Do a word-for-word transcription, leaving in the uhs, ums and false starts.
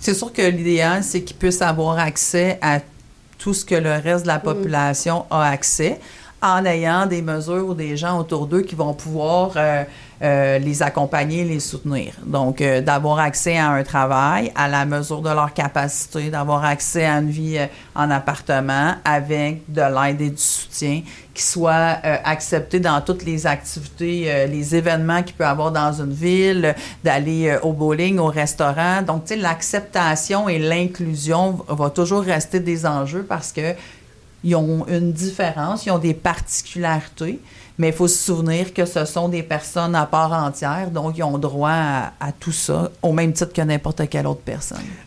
C'est sûr que l'idéal, c'est qu'ils puissent avoir accès à tout ce que le reste de la population mmh. a accès, en ayant des mesures ou des gens autour d'eux qui vont pouvoir euh, euh, les accompagner, les soutenir. Donc, euh, d'avoir accès à un travail à la mesure de leur capacité, d'avoir accès à une vie euh, en appartement avec de l'aide et du soutien, qui soit euh, accepté dans toutes les activités, euh, les événements qu'il peut y avoir dans une ville, d'aller euh, au bowling, au restaurant. Donc, tu sais, l'acceptation et l'inclusion va toujours rester des enjeux parce que ils ont une différence, ils ont des particularités, mais il faut se souvenir que ce sont des personnes à part entière, donc ils ont droit à, à tout ça, au même titre que n'importe quelle autre personne.